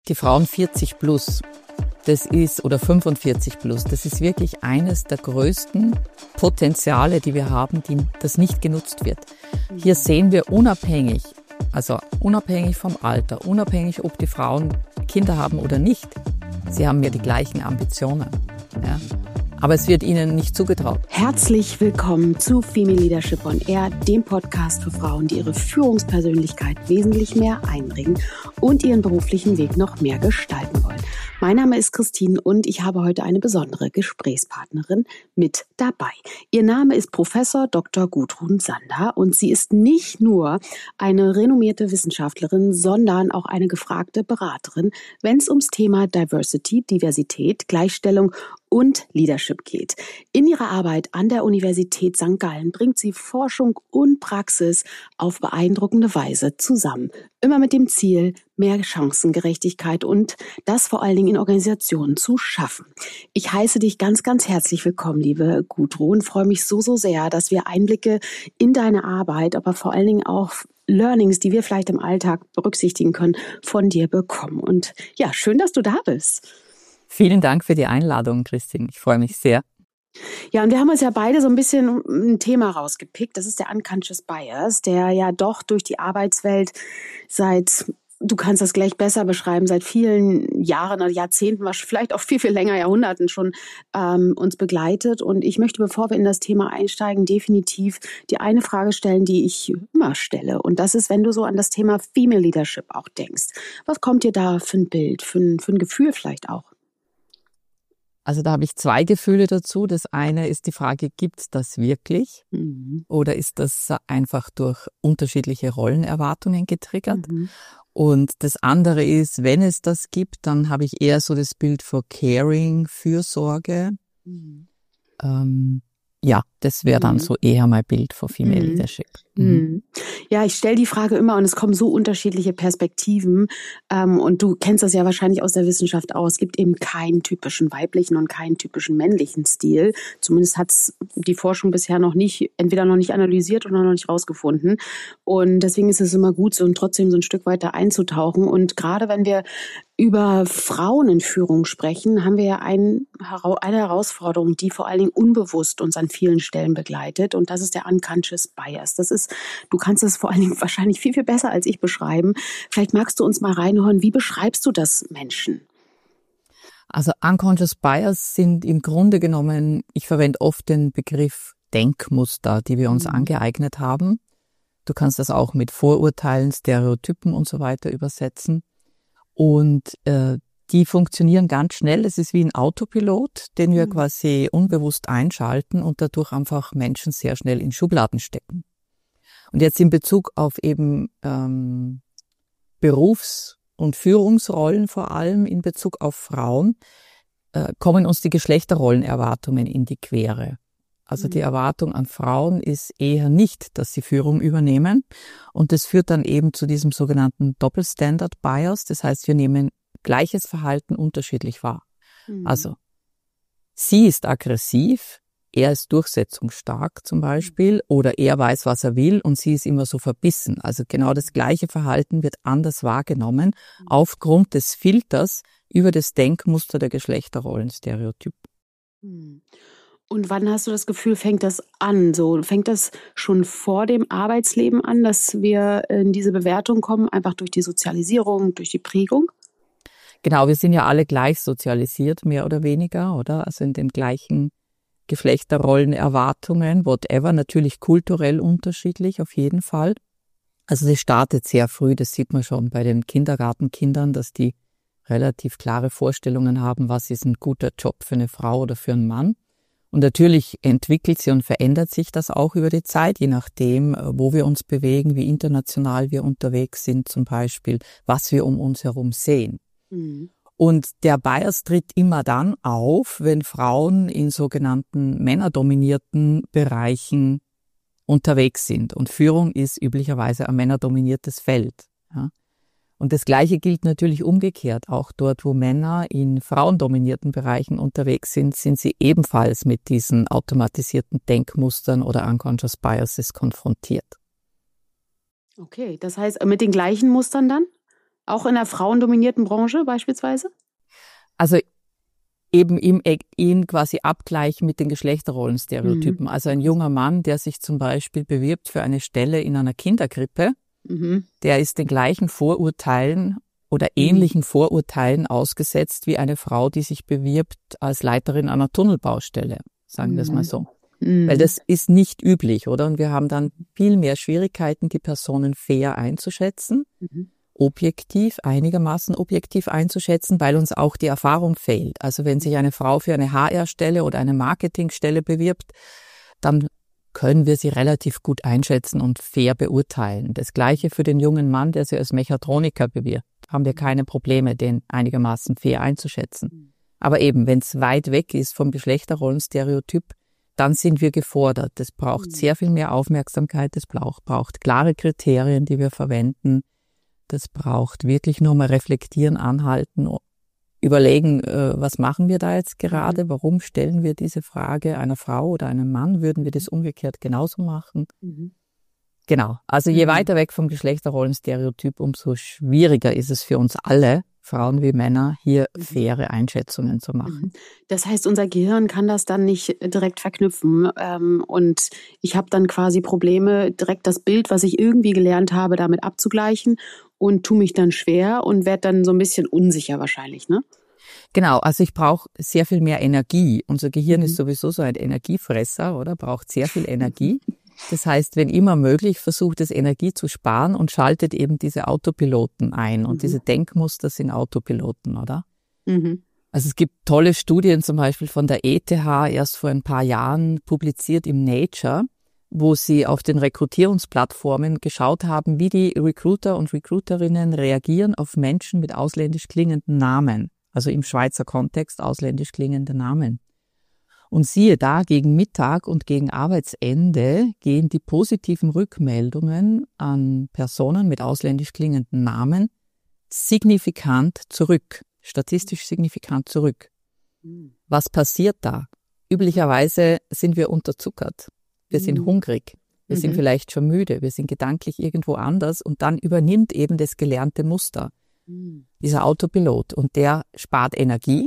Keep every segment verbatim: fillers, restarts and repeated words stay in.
Die Frauen vierzig plus, das ist, oder fünfundvierzig plus, das ist wirklich eines der größten Potenziale, die wir haben, die, das nicht genutzt wird. Hier sehen wir unabhängig, also unabhängig vom Alter, unabhängig, ob die Frauen Kinder haben oder nicht, sie haben ja die gleichen Ambitionen. Ja. Aber es wird ihnen nicht zugetraut. Herzlich willkommen zu Female Leadership on Air, dem Podcast für Frauen, die ihre Führungspersönlichkeit wesentlich mehr einbringen und ihren beruflichen Weg noch mehr gestalten wollen. Mein Name ist Christine und ich habe heute eine besondere Gesprächspartnerin mit dabei. Ihr Name ist Professor Doktor Gudrun Sander und sie ist nicht nur eine renommierte Wissenschaftlerin, sondern auch eine gefragte Beraterin, wenn es ums Thema Diversity, Diversität, Gleichstellung und Leadership geht. In ihrer Arbeit an der Universität Sankt Gallen bringt sie Forschung und Praxis auf beeindruckende Weise zusammen. Immer mit dem Ziel, mehr Chancengerechtigkeit und das vor allen Dingen in Organisationen zu schaffen. Ich heiße dich ganz, ganz herzlich willkommen, liebe Gudrun. Freue mich so, so sehr, dass wir Einblicke in deine Arbeit, aber vor allen Dingen auch Learnings, die wir vielleicht im Alltag berücksichtigen können, von dir bekommen. Und ja, schön, dass du da bist. Vielen Dank für die Einladung, Christine. Ich freue mich sehr. Ja, und wir haben uns ja beide so ein bisschen ein Thema rausgepickt. Das ist der Unconscious Bias, der ja doch durch die Arbeitswelt seit, du kannst das gleich besser beschreiben, seit vielen Jahren oder Jahrzehnten, vielleicht auch viel, viel länger, Jahrhunderten schon ähm, uns begleitet. Und ich möchte, bevor wir in das Thema einsteigen, definitiv die eine Frage stellen, die ich immer stelle. Und das ist, wenn du so an das Thema Female Leadership auch denkst. Was kommt dir da für ein Bild, für ein, für ein Gefühl vielleicht auch? Also da habe ich zwei Gefühle dazu. Das eine ist die Frage, gibt es das wirklich? Mhm. Oder ist das einfach durch unterschiedliche Rollenerwartungen getriggert? Mhm. Und das andere ist, wenn es das gibt, dann habe ich eher so das Bild für Caring, Fürsorge. Mhm. Ähm, ja, das wäre dann mhm. so eher mein Bild für Female mhm. Leadership. Mhm. Ja, ich stelle die Frage immer und es kommen so unterschiedliche Perspektiven ähm, und du kennst das ja wahrscheinlich aus der Wissenschaft auch. Es gibt eben keinen typischen weiblichen und keinen typischen männlichen Stil. Zumindest hat es die Forschung bisher noch nicht, entweder noch nicht analysiert oder noch nicht rausgefunden. Und deswegen ist es immer gut, so und trotzdem so ein Stück weiter einzutauchen. Und gerade wenn wir über Frauen in Führung sprechen, haben wir ja ein, eine Herausforderung, die vor allen Dingen unbewusst uns an vielen Stellen begleitet. Und das ist der Unconscious Bias. Das ist, du kannst es vor allen Dingen wahrscheinlich viel, viel besser als ich beschreiben. Vielleicht magst du uns mal reinhören, wie beschreibst du das Menschen? Also Unconscious Bias sind im Grunde genommen, ich verwende oft den Begriff Denkmuster, die wir uns mhm. angeeignet haben. Du kannst das auch mit Vorurteilen, Stereotypen und so weiter übersetzen. Und äh, die funktionieren ganz schnell. Es ist wie ein Autopilot, den wir mhm. quasi unbewusst einschalten und dadurch einfach Menschen sehr schnell in Schubladen stecken. Und jetzt in Bezug auf eben ähm, Berufs- und Führungsrollen, vor allem in Bezug auf Frauen, äh, kommen uns die Geschlechterrollenerwartungen in die Quere. Also mhm. die Erwartung an Frauen ist eher nicht, dass sie Führung übernehmen. Und das führt dann eben zu diesem sogenannten Doppelstandard Bias. Das heißt, wir nehmen gleiches Verhalten unterschiedlich wahr. Mhm. Also sie ist aggressiv, er ist durchsetzungsstark zum Beispiel, oder er weiß, was er will und sie ist immer so verbissen. Also genau das gleiche Verhalten wird anders wahrgenommen mhm. aufgrund des Filters über das Denkmuster der Geschlechterrollenstereotypen. Mhm. Und wann hast du das Gefühl, fängt das an? So, fängt das schon vor dem Arbeitsleben an, dass wir in diese Bewertung kommen, einfach durch die Sozialisierung, durch die Prägung? Genau, wir sind ja alle gleich sozialisiert, mehr oder weniger, oder? Also in den gleichen Geschlechterrollenerwartungen, whatever, natürlich kulturell unterschiedlich, auf jeden Fall. Also das startet sehr früh, das sieht man schon bei den Kindergartenkindern, dass die relativ klare Vorstellungen haben, was ist ein guter Job für eine Frau oder für einen Mann. Und natürlich entwickelt sie und verändert sich das auch über die Zeit, je nachdem, wo wir uns bewegen, wie international wir unterwegs sind zum Beispiel, was wir um uns herum sehen. Mhm. Und der Bias tritt immer dann auf, wenn Frauen in sogenannten männerdominierten Bereichen unterwegs sind. Und Führung ist üblicherweise ein männerdominiertes Feld. Ja. Und das Gleiche gilt natürlich umgekehrt. Auch dort, wo Männer in frauendominierten Bereichen unterwegs sind, sind sie ebenfalls mit diesen automatisierten Denkmustern oder Unconscious Biases konfrontiert. Okay, das heißt mit den gleichen Mustern dann? Auch in einer frauendominierten Branche beispielsweise? Also eben im in quasi Abgleich mit den Geschlechterrollenstereotypen. Mhm. Also ein junger Mann, der sich zum Beispiel bewirbt für eine Stelle in einer Kinderkrippe, mhm. der ist den gleichen Vorurteilen oder ähnlichen mhm. Vorurteilen ausgesetzt wie eine Frau, die sich bewirbt als Leiterin einer Tunnelbaustelle, sagen wir es mal so. Mhm. Weil das ist nicht üblich, oder? Und wir haben dann viel mehr Schwierigkeiten, die Personen fair einzuschätzen, mhm. objektiv, einigermaßen objektiv einzuschätzen, weil uns auch die Erfahrung fehlt. Also wenn sich eine Frau für eine H R-Stelle oder eine Marketingstelle bewirbt, dann können wir sie relativ gut einschätzen und fair beurteilen. Das Gleiche für den jungen Mann, der sich als Mechatroniker bewirbt. Haben wir keine Probleme, den einigermaßen fair einzuschätzen. Aber eben, wenn es weit weg ist vom Geschlechterrollenstereotyp, dann sind wir gefordert. Es braucht mhm. sehr viel mehr Aufmerksamkeit, es braucht, braucht klare Kriterien, die wir verwenden. Das braucht wirklich nur mal reflektieren, anhalten, überlegen, äh, was machen wir da jetzt gerade? Warum stellen wir diese Frage einer Frau oder einem Mann? Würden wir das umgekehrt genauso machen? Mhm. Genau. Also je mhm. weiter weg vom Geschlechterrollenstereotyp, umso schwieriger ist es für uns alle, Frauen wie Männer, hier faire Einschätzungen zu machen. Das heißt, unser Gehirn kann das dann nicht direkt verknüpfen. Ähm, und ich habe dann quasi Probleme, direkt das Bild, was ich irgendwie gelernt habe, damit abzugleichen und tue mich dann schwer und werde dann so ein bisschen unsicher wahrscheinlich, ne? Genau, also ich brauche sehr viel mehr Energie. Unser Gehirn mhm. ist sowieso so ein Energiefresser, oder? Braucht sehr viel Energie. Das heißt, wenn immer möglich, versucht es Energie zu sparen und schaltet eben diese Autopiloten ein. Und mhm. diese Denkmuster sind Autopiloten, oder? Mhm. Also es gibt tolle Studien, zum Beispiel von der E T H, erst vor ein paar Jahren publiziert im Nature, wo sie auf den Rekrutierungsplattformen geschaut haben, wie die Recruiter und Recruiterinnen reagieren auf Menschen mit ausländisch klingenden Namen. Also im Schweizer Kontext ausländisch klingende Namen. Und siehe da, gegen Mittag und gegen Arbeitsende gehen die positiven Rückmeldungen an Personen mit ausländisch klingenden Namen signifikant zurück, statistisch signifikant zurück. Was passiert da? Üblicherweise sind wir unterzuckert, wir sind mhm. hungrig, wir mhm. sind vielleicht schon müde, wir sind gedanklich irgendwo anders und dann übernimmt eben das gelernte Muster, mhm. dieser Autopilot, und der spart Energie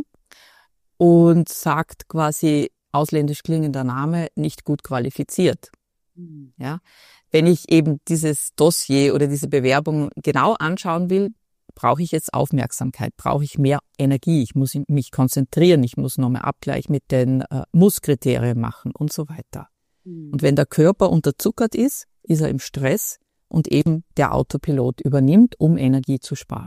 und sagt quasi, ausländisch klingender Name, nicht gut qualifiziert. Mhm. Ja, wenn ich eben dieses Dossier oder diese Bewerbung genau anschauen will, brauche ich jetzt Aufmerksamkeit, brauche ich mehr Energie, ich muss mich konzentrieren, ich muss nochmal Abgleich mit den äh, Muss-Kriterien machen und so weiter. Mhm. Und wenn der Körper unterzuckert ist, ist er im Stress und eben der Autopilot übernimmt, um Energie zu sparen.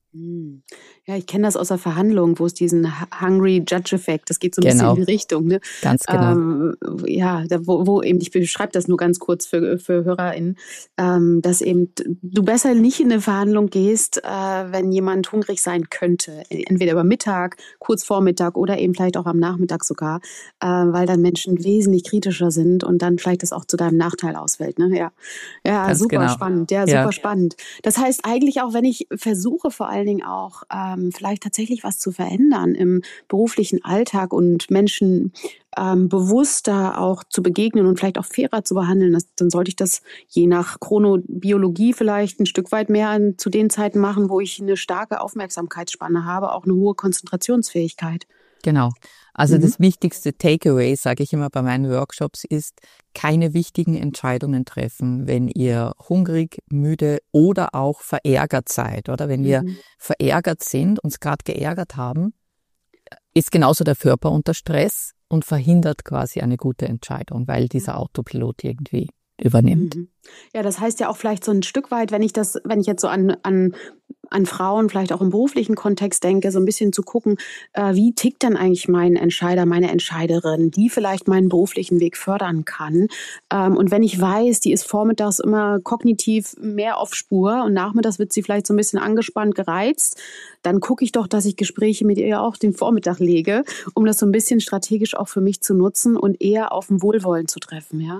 Ja, ich kenne das aus der Verhandlung, wo es diesen Hungry Judge-Effekt, das geht so ein genau. bisschen in die Richtung. Ne? Ganz genau. Ähm, ja, da, wo, wo eben, ich beschreibe das nur ganz kurz für, für HörerInnen, ähm, dass eben du besser nicht in eine Verhandlung gehst, äh, wenn jemand hungrig sein könnte. Entweder über Mittag, kurz vor Mittag oder eben vielleicht auch am Nachmittag sogar, äh, weil dann Menschen wesentlich kritischer sind und dann vielleicht das auch zu deinem Nachteil ausfällt. Ne? Ja, ja ganz super genau. spannend. Ja, super ja. spannend. Das heißt eigentlich auch, wenn ich versuche, vor allem auch ähm, vielleicht tatsächlich was zu verändern im beruflichen Alltag und Menschen ähm, bewusster auch zu begegnen und vielleicht auch fairer zu behandeln, das, dann sollte ich das je nach Chronobiologie vielleicht ein Stück weit mehr an, zu den Zeiten machen, wo ich eine starke Aufmerksamkeitsspanne habe, auch eine hohe Konzentrationsfähigkeit. Genau. Also mhm. das wichtigste Takeaway, sage ich immer bei meinen Workshops, ist, keine wichtigen Entscheidungen treffen, wenn ihr hungrig, müde oder auch verärgert seid. Oder wenn mhm. wir verärgert sind, uns gerade geärgert haben, ist genauso der Körper unter Stress und verhindert quasi eine gute Entscheidung, weil dieser Autopilot irgendwie übernimmt. Mhm. Ja, das heißt ja auch vielleicht so ein Stück weit, wenn ich das, wenn ich jetzt so an, an, an Frauen vielleicht auch im beruflichen Kontext denke, so ein bisschen zu gucken, äh, wie tickt dann eigentlich mein Entscheider, meine Entscheiderin, die vielleicht meinen beruflichen Weg fördern kann. Ähm, und wenn ich weiß, die ist vormittags immer kognitiv mehr auf Spur und nachmittags wird sie vielleicht so ein bisschen angespannt, gereizt, dann gucke ich doch, dass ich Gespräche mit ihr auch den Vormittag lege, um das so ein bisschen strategisch auch für mich zu nutzen und eher auf ein Wohlwollen zu treffen, ja.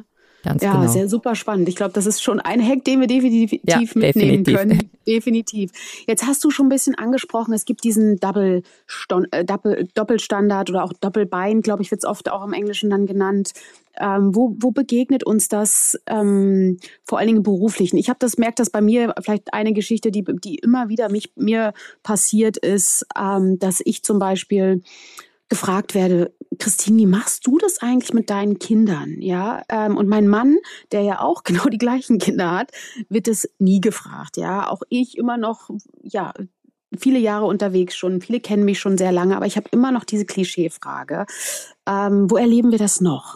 Ganz ja, genau. sehr super spannend. Ich glaube, das ist schon ein Hack, den wir definitiv Ja, mitnehmen definitiv. können. Definitiv. Jetzt hast du schon ein bisschen angesprochen, es gibt diesen Double äh, Doppel Doppelstandard oder auch Doppelbein, glaube ich, wird es oft auch im Englischen dann genannt. Ähm, wo, wo begegnet uns das ähm, vor allen Dingen im Beruflichen? Ich habe das merkt, dass bei mir vielleicht eine Geschichte, die, die immer wieder mich, mir passiert ist, ähm, dass ich zum Beispiel gefragt werde, Christine, wie machst du das eigentlich mit deinen Kindern? Ja, ähm, und mein Mann, der ja auch genau die gleichen Kinder hat, wird es nie gefragt. Ja, auch ich immer noch, ja, viele Jahre unterwegs schon, viele kennen mich schon sehr lange, aber ich habe immer noch diese Klischeefrage. Ähm, wo erleben wir das noch?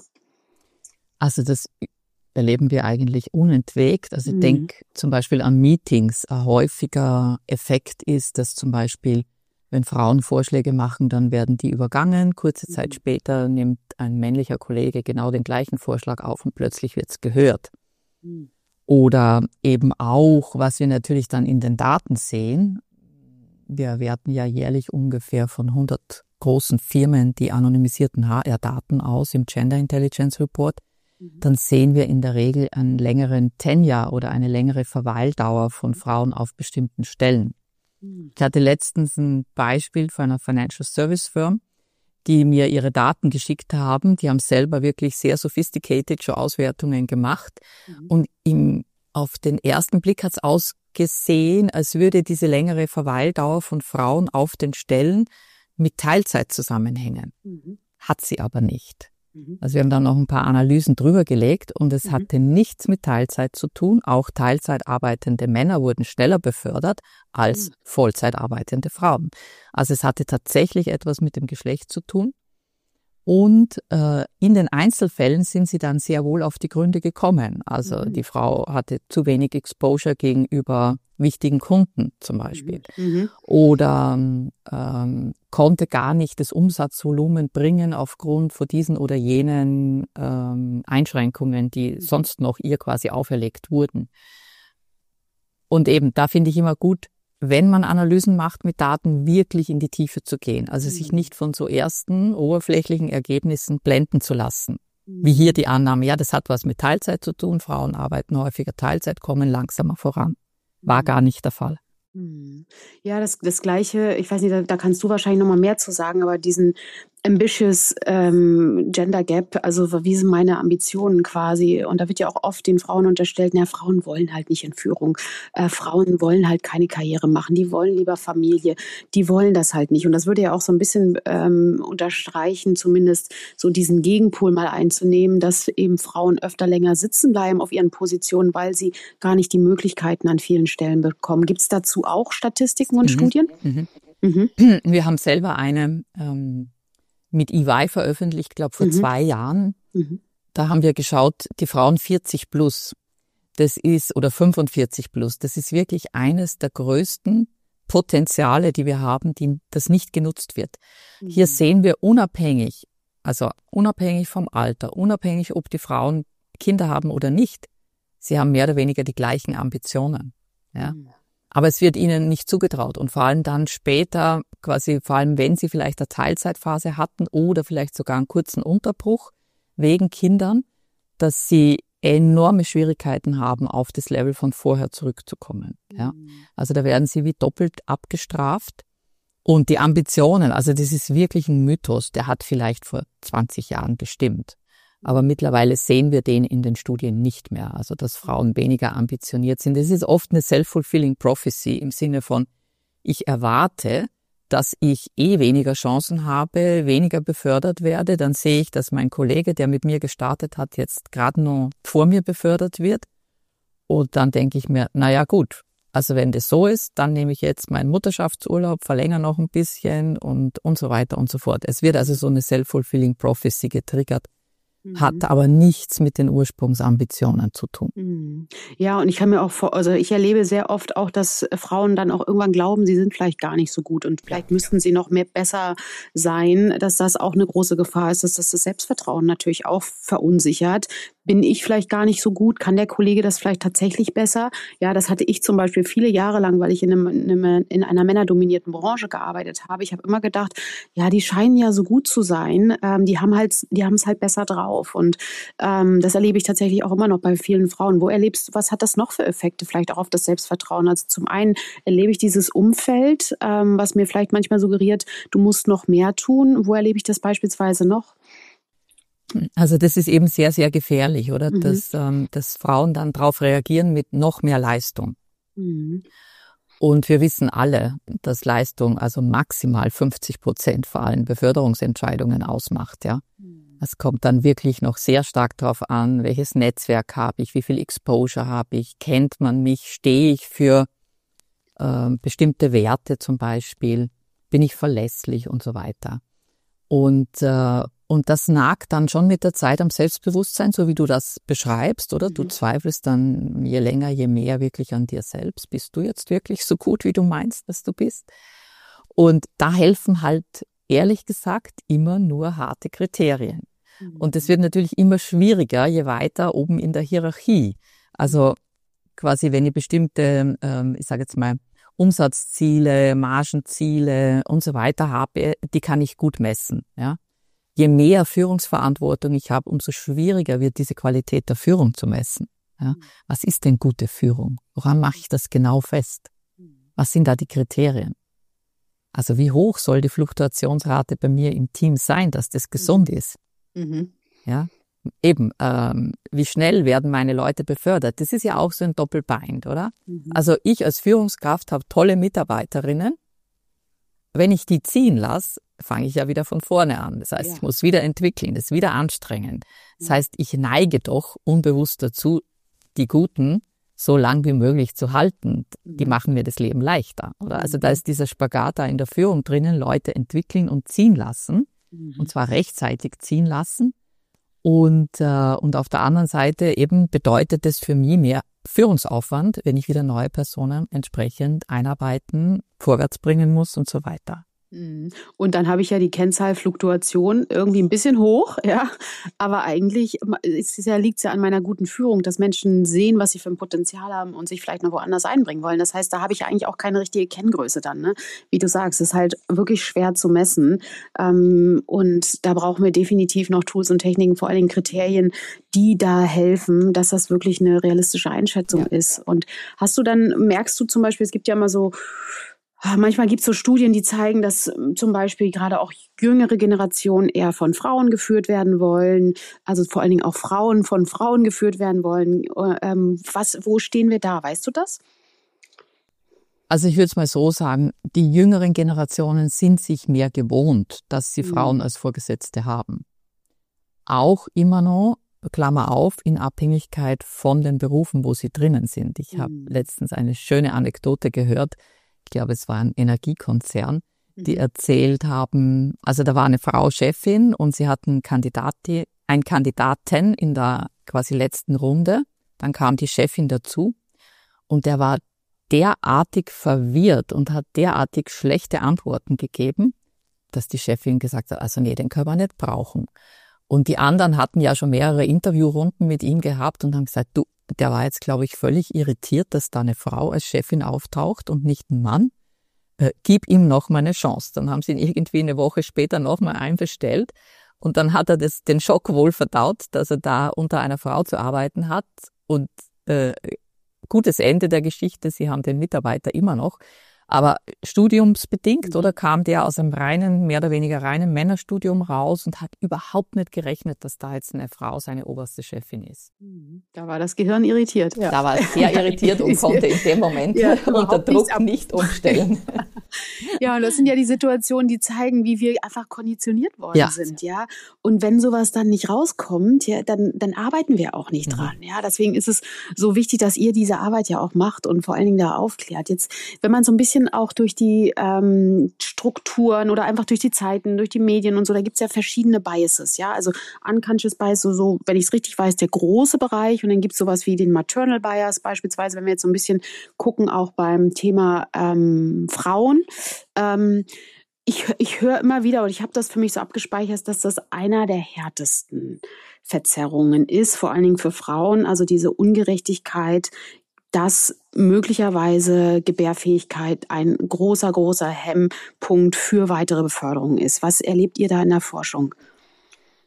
Also das erleben wir eigentlich unentwegt. Also ich mhm. denke zum Beispiel an Meetings. Ein häufiger Effekt ist, dass zum Beispiel, wenn Frauen Vorschläge machen, dann werden die übergangen. Kurze Zeit später nimmt ein männlicher Kollege genau den gleichen Vorschlag auf und plötzlich wird es gehört. Mhm. Oder eben auch, was wir natürlich dann in den Daten sehen, wir werten ja jährlich ungefähr von hundert großen Firmen die anonymisierten H R-Daten aus im Gender Intelligence Report, mhm. dann sehen wir in der Regel einen längeren Tenure oder eine längere Verweildauer von Frauen auf bestimmten Stellen. Ich hatte letztens ein Beispiel von einer Financial Service Firm, die mir ihre Daten geschickt haben. Die haben selber wirklich sehr sophisticated schon Auswertungen gemacht. Mhm. Und im, auf den ersten Blick hat es ausgesehen, als würde diese längere Verweildauer von Frauen auf den Stellen mit Teilzeit zusammenhängen. Mhm. Hat sie aber nicht. Also wir haben dann noch ein paar Analysen drüber gelegt und es mhm. hatte nichts mit Teilzeit zu tun. Auch Teilzeit arbeitende Männer wurden schneller befördert als mhm. Vollzeit arbeitende Frauen. Also es hatte tatsächlich etwas mit dem Geschlecht zu tun. Und äh, in den Einzelfällen sind sie dann sehr wohl auf die Gründe gekommen. Also mhm. die Frau hatte zu wenig Exposure gegenüber wichtigen Kunden zum Beispiel. Mhm. Oder ähm, konnte gar nicht das Umsatzvolumen bringen aufgrund von diesen oder jenen ähm, Einschränkungen, die sonst noch ihr quasi auferlegt wurden. Und eben, da finde ich immer gut, wenn man Analysen macht mit Daten, wirklich in die Tiefe zu gehen. Also mhm. sich nicht von so ersten oberflächlichen Ergebnissen blenden zu lassen. Mhm. Wie hier die Annahme, ja, das hat was mit Teilzeit zu tun. Frauen arbeiten häufiger Teilzeit, kommen langsamer voran. War gar nicht der Fall. Ja, das, das Gleiche, ich weiß nicht, da, da kannst du wahrscheinlich noch mal mehr zu sagen, aber diesen ambitious ähm, Gender Gap, also wie sind meine Ambitionen quasi? Und da wird ja auch oft den Frauen unterstellt, na, Frauen wollen halt nicht in Führung. Äh, Frauen wollen halt keine Karriere machen, die wollen lieber Familie, die wollen das halt nicht. Und das würde ja auch so ein bisschen ähm, unterstreichen, zumindest so diesen Gegenpol mal einzunehmen, dass eben Frauen öfter länger sitzen bleiben auf ihren Positionen, weil sie gar nicht die Möglichkeiten an vielen Stellen bekommen. Gibt es dazu auch Statistiken und mhm. Studien? Mhm. Mhm. Wir haben selber eine ähm, mit E Y veröffentlicht, glaube vor mhm. zwei Jahren. Mhm. Da haben wir geschaut, die Frauen vierzig plus, das ist, oder fünfundvierzig plus, das ist wirklich eines der größten Potenziale, die wir haben, die das nicht genutzt wird. Mhm. Hier sehen wir unabhängig, also unabhängig vom Alter, unabhängig, ob die Frauen Kinder haben oder nicht, sie haben mehr oder weniger die gleichen Ambitionen. Ja. Mhm. Aber es wird ihnen nicht zugetraut und vor allem dann später, quasi vor allem wenn sie vielleicht eine Teilzeitphase hatten oder vielleicht sogar einen kurzen Unterbruch wegen Kindern, dass sie enorme Schwierigkeiten haben, auf das Level von vorher zurückzukommen. Ja. Also da werden sie wie doppelt abgestraft. Und die Ambitionen, also das ist wirklich ein Mythos, der hat vielleicht vor zwanzig Jahren gestimmt. Aber mittlerweile sehen wir den in den Studien nicht mehr, also dass Frauen weniger ambitioniert sind. Das ist oft eine self-fulfilling prophecy im Sinne von, ich erwarte, dass ich eh weniger Chancen habe, weniger befördert werde. Dann sehe ich, dass mein Kollege, der mit mir gestartet hat, jetzt gerade noch vor mir befördert wird. Und dann denke ich mir, naja gut, also wenn das so ist, dann nehme ich jetzt meinen Mutterschaftsurlaub, verlängere noch ein bisschen und, und so weiter und so fort. Es wird also so eine self-fulfilling prophecy getriggert. Hat aber nichts mit den Ursprungsambitionen zu tun. Ja, und ich kann mir auch vor, also ich erlebe sehr oft auch, dass Frauen dann auch irgendwann glauben, sie sind vielleicht gar nicht so gut und vielleicht müssten sie noch mehr besser sein, dass das auch eine große Gefahr ist, dass das das Selbstvertrauen natürlich auch verunsichert. Bin ich vielleicht gar nicht so gut? Kann der Kollege das vielleicht tatsächlich besser? Ja, das hatte ich zum Beispiel viele Jahre lang, weil ich in, einem, in einer männerdominierten Branche gearbeitet habe. Ich habe immer gedacht, ja, die scheinen ja so gut zu sein. Ähm, die haben halt, die haben es halt besser drauf. auf. Und ähm, das erlebe ich tatsächlich auch immer noch bei vielen Frauen. Wo erlebst du, was hat das noch für Effekte, vielleicht auch auf das Selbstvertrauen? Also zum einen erlebe ich dieses Umfeld, ähm, was mir vielleicht manchmal suggeriert, du musst noch mehr tun. Wo erlebe ich das beispielsweise noch? Also das ist eben sehr, sehr gefährlich, oder? Mhm. Dass, ähm, dass Frauen dann darauf reagieren mit noch mehr Leistung. Mhm. Und wir wissen alle, dass Leistung also maximal fünfzig Prozent vor allen Beförderungsentscheidungen ausmacht, ja. Es kommt dann wirklich noch sehr stark darauf an, welches Netzwerk habe ich, wie viel Exposure habe ich, kennt man mich, stehe ich für äh, bestimmte Werte zum Beispiel, bin ich verlässlich und so weiter. Und äh, Und das nagt dann schon mit der Zeit am Selbstbewusstsein, so wie du das beschreibst, oder? Du zweifelst dann je länger, je mehr wirklich an dir selbst. Bist du jetzt wirklich so gut, wie du meinst, dass du bist? Und da helfen halt, ehrlich gesagt, immer nur harte Kriterien. Und es wird natürlich immer schwieriger, je weiter oben in der Hierarchie. Also quasi, wenn ich bestimmte, ähm, ich sage jetzt mal, Umsatzziele, Margenziele und so weiter habe, die kann ich gut messen, ja. Je mehr Führungsverantwortung ich habe, umso schwieriger wird diese Qualität der Führung zu messen. Ja? Was ist denn gute Führung? Woran mache ich das genau fest? Was sind da die Kriterien? Also wie hoch soll die Fluktuationsrate bei mir im Team sein, dass das gesund ist? Mhm. Ja, eben, ähm, wie schnell werden meine Leute befördert? Das ist ja auch so ein Doppelbein, oder? Mhm. Also ich als Führungskraft habe tolle Mitarbeiterinnen. Wenn ich die ziehen lasse, fange ich ja wieder von vorne an. Das heißt, Ja. ich muss wieder entwickeln, das ist wieder anstrengend. Das heißt, ich neige doch unbewusst dazu, die Guten so lang wie möglich zu halten. Die machen mir das Leben leichter, oder? Also da ist dieser Spagat da in der Führung drinnen, Leute entwickeln und ziehen lassen, und zwar rechtzeitig ziehen lassen. Und, äh, und auf der anderen Seite eben bedeutet es für mich mehr Führungsaufwand, wenn ich wieder neue Personen entsprechend einarbeiten, vorwärts bringen muss und so weiter. Und dann habe ich ja die Kennzahl Fluktuation irgendwie ein bisschen hoch, ja. Aber eigentlich ist es ja, liegt es ja an meiner guten Führung, dass Menschen sehen, was sie für ein Potenzial haben und sich vielleicht noch woanders einbringen wollen. Das heißt, da habe ich ja eigentlich auch keine richtige Kenngröße dann, ne? Wie du sagst, es ist halt wirklich schwer zu messen. Und da brauchen wir definitiv noch Tools und Techniken, vor allen Dingen Kriterien, die da helfen, dass das wirklich eine realistische Einschätzung Ja. ist. Und hast du dann, merkst du zum Beispiel, es gibt ja immer so, manchmal gibt es so Studien, die zeigen, dass zum Beispiel gerade auch jüngere Generationen eher von Frauen geführt werden wollen, also vor allen Dingen auch Frauen von Frauen geführt werden wollen. Ähm, was, wo stehen wir da? Weißt du das? Also ich würde es mal so sagen, die jüngeren Generationen sind sich mehr gewohnt, dass sie Mhm. Frauen als Vorgesetzte haben. Auch immer noch, Klammer auf, in Abhängigkeit von den Berufen, wo sie drinnen sind. Ich habe Mhm. letztens eine schöne Anekdote gehört. Ich glaube, es war ein Energiekonzern, die erzählt haben, also da war eine Frau Chefin und sie hatten Kandidati, einen Kandidaten in der quasi letzten Runde. Dann kam die Chefin dazu und der war derartig verwirrt und hat derartig schlechte Antworten gegeben, dass die Chefin gesagt hat, also nee, den können wir nicht brauchen. Und die anderen hatten ja schon mehrere Interviewrunden mit ihm gehabt und haben gesagt, du, der war jetzt, glaube ich, völlig irritiert, dass da eine Frau als Chefin auftaucht und nicht ein Mann. Äh, gib ihm noch mal eine Chance. Dann haben sie ihn irgendwie eine Woche später noch mal einbestellt. Und dann hat er das, den Schock wohl verdaut, dass er da unter einer Frau zu arbeiten hat. Und äh, gutes Ende der Geschichte, sie haben den Mitarbeiter immer noch. Aber studiumsbedingt, oder kam der aus einem reinen, mehr oder weniger reinen Männerstudium raus und hat überhaupt nicht gerechnet, dass da jetzt eine Frau seine oberste Chefin ist. Da war das Gehirn irritiert. Ja. Da war es sehr irritiert und konnte in dem Moment Ja, unter überhaupt Druck nichts ab- nicht umstellen. Ja, und das sind ja die Situationen, die zeigen, wie wir einfach konditioniert worden Ja. sind, ja. Und wenn sowas dann nicht rauskommt, ja, dann, dann arbeiten wir auch nicht Mhm. dran, ja. Deswegen ist es so wichtig, dass ihr diese Arbeit ja auch macht und vor allen Dingen da aufklärt. Jetzt, wenn man so ein bisschen auch durch die ähm, Strukturen oder einfach durch die Zeiten, durch die Medien und so, da gibt's ja verschiedene Biases, ja. Also Unconscious Bias, so, so wenn ich es richtig weiß, der große Bereich, und dann gibt's sowas wie den Maternal Bias beispielsweise, wenn wir jetzt so ein bisschen gucken, auch beim Thema ähm, Frauen. Ähm, ich ich höre immer wieder, und ich habe das für mich so abgespeichert, dass das einer der härtesten Verzerrungen ist, vor allen Dingen für Frauen, also diese Ungerechtigkeit, dass möglicherweise Gebärfähigkeit ein großer, großer Hemmpunkt für weitere Beförderung ist. Was erlebt ihr da in der Forschung?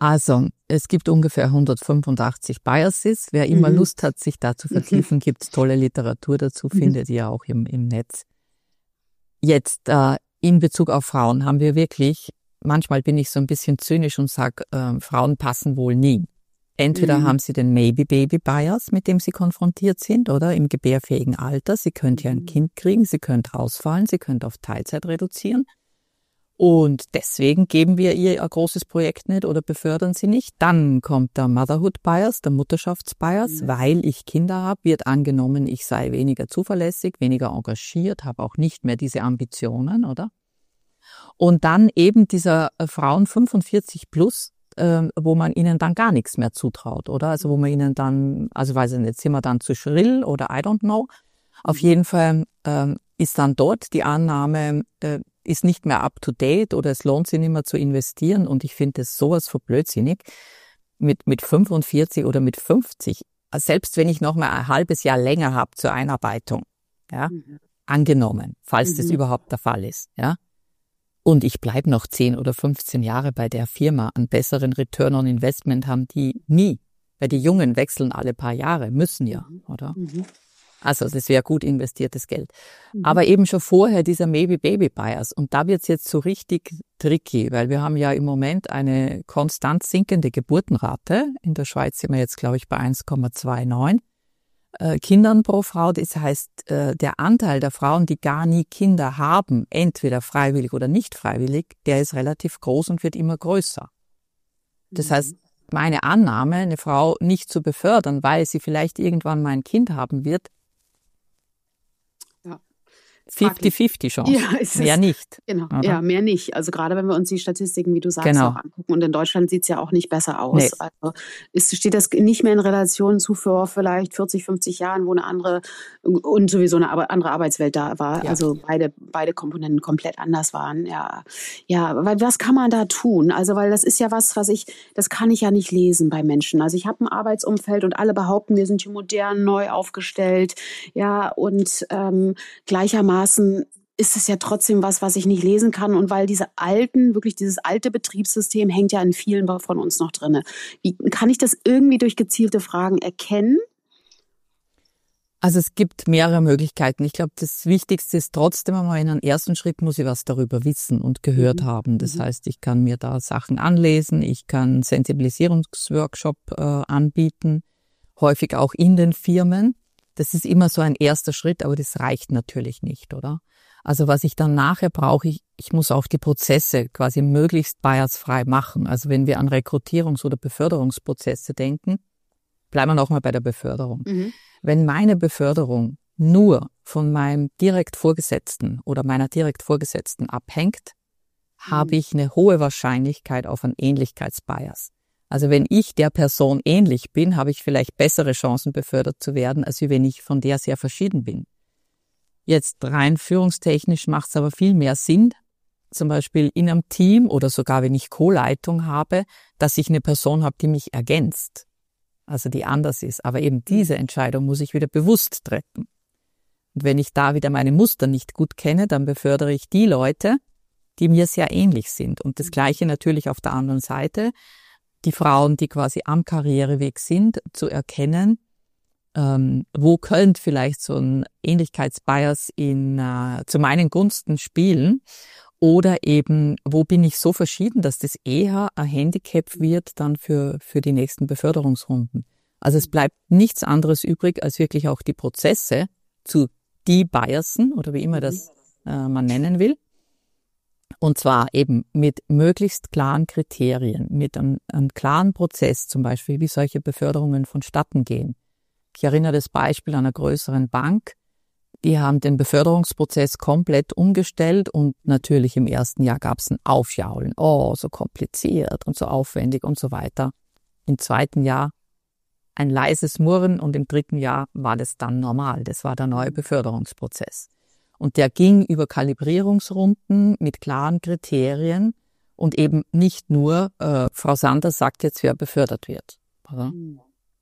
Also, es gibt ungefähr hundertfünfundachtzig Biases. Wer immer mhm. Lust hat, sich da zu vertiefen, gibt's tolle Literatur dazu, mhm. findet ihr auch im, im Netz. Jetzt, äh, in Bezug auf Frauen haben wir wirklich, manchmal bin ich so ein bisschen zynisch und sage, äh, Frauen passen wohl nie. Entweder mhm. haben sie den Maybe-Baby-Bias, mit dem sie konfrontiert sind, oder im gebärfähigen Alter. Sie könnt ja ein Kind kriegen, sie könnt rausfallen, sie könnt auf Teilzeit reduzieren. Und deswegen geben wir ihr ein großes Projekt nicht oder befördern sie nicht. Dann kommt der Motherhood-Bias, der Mutterschafts-Bias. Mhm. Weil ich Kinder habe, wird angenommen, ich sei weniger zuverlässig, weniger engagiert, habe auch nicht mehr diese Ambitionen, oder? Und dann eben dieser äh, Frauen fünfundvierzig plus, äh, wo man ihnen dann gar nichts mehr zutraut, oder? Also wo man ihnen dann, also weiß ich nicht, sind wir dann zu schrill oder I don't know. Auf mhm. jeden Fall äh, ist dann dort die Annahme, äh, ist nicht mehr up to date oder es lohnt sich nicht mehr zu investieren, und ich finde das sowas von blödsinnig. Mit, mit fünfundvierzig oder mit fünfzig, selbst wenn ich noch mal ein halbes Jahr länger habe zur Einarbeitung, ja, mhm. angenommen, falls mhm. das überhaupt der Fall ist, ja, und ich bleibe noch zehn oder fünfzehn Jahre bei der Firma, einen besseren Return on Investment haben die nie, weil die Jungen wechseln alle paar Jahre, müssen ja, mhm. oder? Mhm. Also das wäre gut investiertes Geld. Mhm. Aber eben schon vorher dieser Maybe-Baby-Bias. Und da wird's jetzt so richtig tricky, weil wir haben ja im Moment eine konstant sinkende Geburtenrate. In der Schweiz sind wir jetzt, glaube ich, bei eins Komma neunundzwanzig äh, Kindern pro Frau. Das heißt, äh, der Anteil der Frauen, die gar nie Kinder haben, entweder freiwillig oder nicht freiwillig, der ist relativ groß und wird immer größer. Das mhm. heißt, meine Annahme, eine Frau nicht zu befördern, weil sie vielleicht irgendwann mal ein Kind haben wird, fünfzig fünfzig Chance, ja, ist mehr nicht. Genau, oder? Ja, mehr nicht. Also gerade wenn wir uns die Statistiken, wie du sagst, genau. auch angucken. Und in Deutschland sieht es ja auch nicht besser aus. Nee. Also ist, steht das nicht mehr in Relation zu vor vielleicht vierzig, fünfzig Jahren, wo eine andere und sowieso eine andere Arbeitswelt da war. Ja. Also beide, beide Komponenten komplett anders waren. Ja, ja, weil was kann man da tun? Also weil das ist ja was, was ich, das kann ich ja nicht lesen bei Menschen. Also ich habe ein Arbeitsumfeld und alle behaupten, wir sind hier modern, neu aufgestellt. Ja, und ähm, gleichermaßen ist es ja trotzdem was, was ich nicht lesen kann. Und weil diese alten, wirklich dieses alte Betriebssystem hängt ja in vielen von uns noch drin. Wie kann ich das irgendwie durch gezielte Fragen erkennen? Also es gibt mehrere Möglichkeiten. Ich glaube, das Wichtigste ist trotzdem einmal, in einem ersten Schritt muss ich was darüber wissen und gehört mhm. haben. Das mhm. heißt, ich kann mir da Sachen anlesen, ich kann Sensibilisierungsworkshop äh, anbieten, häufig auch in den Firmen. Das ist immer so ein erster Schritt, aber das reicht natürlich nicht, oder? Also was ich dann nachher brauche, ich, ich muss auch die Prozesse quasi möglichst biasfrei machen. Also wenn wir an Rekrutierungs- oder Beförderungsprozesse denken, bleiben wir nochmal bei der Beförderung. Mhm. Wenn meine Beförderung nur von meinem direkt Vorgesetzten oder meiner direkt Vorgesetzten abhängt, mhm. habe ich eine hohe Wahrscheinlichkeit auf einen Ähnlichkeitsbias. Also wenn ich der Person ähnlich bin, habe ich vielleicht bessere Chancen, befördert zu werden, als wenn ich von der sehr verschieden bin. Jetzt rein führungstechnisch macht es aber viel mehr Sinn, zum Beispiel in einem Team oder sogar wenn ich Co-Leitung habe, dass ich eine Person habe, die mich ergänzt, also die anders ist. Aber eben diese Entscheidung muss ich wieder bewusst treffen. Und wenn ich da wieder meine Muster nicht gut kenne, dann befördere ich die Leute, die mir sehr ähnlich sind. Und das Gleiche natürlich auf der anderen Seite. Die Frauen, die quasi am Karriereweg sind, zu erkennen, ähm, wo könnte vielleicht so ein Ähnlichkeitsbias in, äh, zu meinen Gunsten spielen, oder eben, wo bin ich so verschieden, dass das eher ein Handicap wird dann für, für die nächsten Beförderungsrunden. Also es bleibt nichts anderes übrig, als wirklich auch die Prozesse zu debiasen, oder wie immer das äh, man nennen will. Und zwar eben mit möglichst klaren Kriterien, mit einem, einem klaren Prozess, zum Beispiel, wie solche Beförderungen vonstatten gehen. Ich erinnere das Beispiel einer größeren Bank. Die haben den Beförderungsprozess komplett umgestellt und natürlich im ersten Jahr gab es ein Aufjaulen. Oh, so kompliziert und so aufwendig und so weiter. Im zweiten Jahr ein leises Murren und im dritten Jahr war das dann normal. Das war der neue Beförderungsprozess. Und der ging über Kalibrierungsrunden mit klaren Kriterien und eben nicht nur, äh, Frau Sanders sagt jetzt, wer befördert wird. Oder?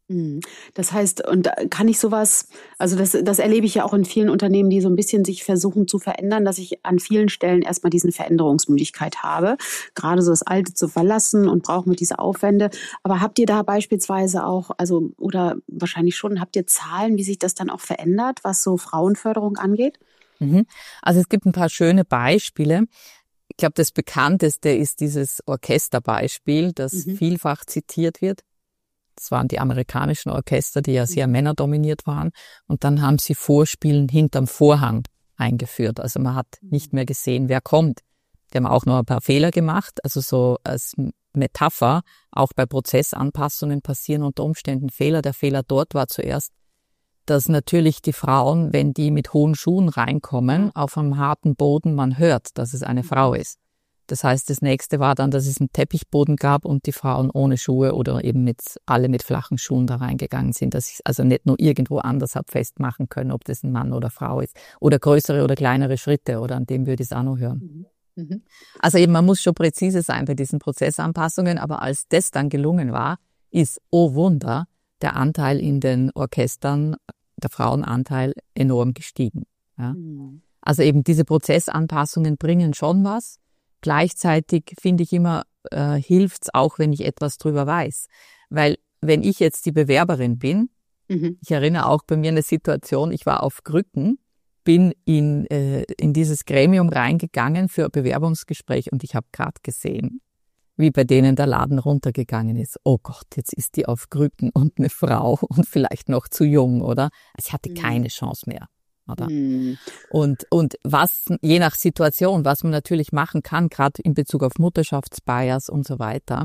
Das heißt, und kann ich sowas, also das, das erlebe ich ja auch in vielen Unternehmen, die so ein bisschen sich versuchen zu verändern, dass ich an vielen Stellen erstmal diesen Veränderungsmüdigkeit habe, gerade so das Alte zu verlassen und brauche mit diese Aufwände. Aber habt ihr da beispielsweise auch, also oder wahrscheinlich schon, habt ihr Zahlen, wie sich das dann auch verändert, was so Frauenförderung angeht? Also es gibt ein paar schöne Beispiele. Ich glaube, das bekannteste ist dieses Orchesterbeispiel, das mhm. vielfach zitiert wird. Das waren die amerikanischen Orchester, die ja sehr männerdominiert waren. Und dann haben sie Vorspielen hinterm Vorhang eingeführt. Also man hat nicht mehr gesehen, wer kommt. Die haben auch noch ein paar Fehler gemacht. Also so als Metapher, auch bei Prozessanpassungen passieren unter Umständen Fehler. Der Fehler dort war zuerst, dass natürlich die Frauen, wenn die mit hohen Schuhen reinkommen, auf einem harten Boden man hört, dass es eine Frau ist. Das heißt, das nächste war dann, dass es einen Teppichboden gab und die Frauen ohne Schuhe oder eben mit alle mit flachen Schuhen da reingegangen sind, dass ich also nicht nur irgendwo anders habe festmachen können, ob das ein Mann oder Frau ist. Oder größere oder kleinere Schritte, oder an dem würde ich es auch noch hören. Mhm. Mhm. Also eben, man muss schon präzise sein bei diesen Prozessanpassungen, aber als das dann gelungen war, ist, oh Wunder, der Anteil in den Orchestern, der Frauenanteil enorm gestiegen. Ja. Mhm. Also eben diese Prozessanpassungen bringen schon was. Gleichzeitig finde ich immer, äh, hilft's auch, wenn ich etwas drüber weiß. Weil wenn ich jetzt die Bewerberin bin, mhm. ich erinnere auch bei mir eine Situation, ich war auf Krücken, bin in, äh, in dieses Gremium reingegangen für ein Bewerbungsgespräch und ich habe gerade gesehen, wie bei denen der Laden runtergegangen ist. Oh Gott, jetzt ist die auf Krücken und eine Frau und vielleicht noch zu jung, oder? Also ich hatte mhm. keine Chance mehr. Oder? Mhm. Und, und was, je nach Situation, was man natürlich machen kann, gerade in Bezug auf Mutterschaftsbias und so weiter,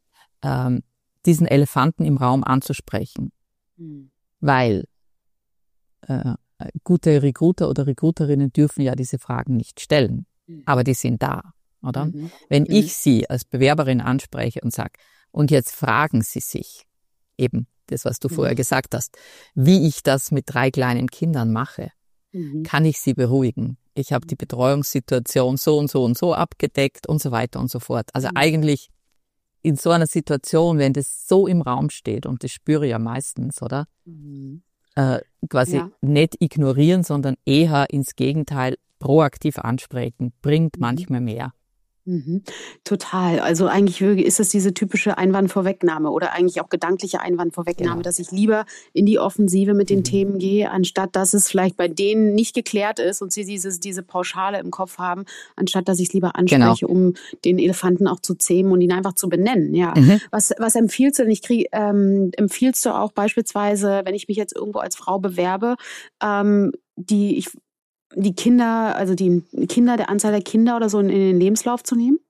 ähm, diesen Elefanten im Raum anzusprechen. Mhm. Weil äh, gute Recruiter oder Recruiterinnen dürfen ja diese Fragen nicht stellen, mhm. aber die sind da, oder? Mhm. Wenn mhm. ich Sie als Bewerberin anspreche und sage, und jetzt fragen Sie sich eben das, was du mhm. vorher gesagt hast, wie ich das mit drei kleinen Kindern mache, Mhm. kann ich sie beruhigen. Ich habe die Betreuungssituation so und so und so abgedeckt und so weiter und so fort. Also mhm. eigentlich in so einer Situation, wenn das so im Raum steht, und das spüre ich ja meistens, oder? Mhm. Äh, quasi ja. nicht ignorieren, sondern eher ins Gegenteil proaktiv ansprechen, bringt mhm. manchmal mehr. Mhm. Total. Also eigentlich ist es diese typische Einwandvorwegnahme oder eigentlich auch gedankliche Einwandvorwegnahme, ja. dass ich lieber in die Offensive mit den mhm. Themen gehe, anstatt dass es vielleicht bei denen nicht geklärt ist und sie dieses, diese Pauschale im Kopf haben, anstatt dass ich es lieber anspreche, genau. um den Elefanten auch zu zähmen und ihn einfach zu benennen. Ja. Mhm. Was, was empfiehlst du denn? Ich krieg, ähm, empfiehlst du auch beispielsweise, wenn ich mich jetzt irgendwo als Frau bewerbe, ähm, die ich die Kinder, also die Kinder, der Anzahl der Kinder oder so in, in den Lebenslauf zu nehmen?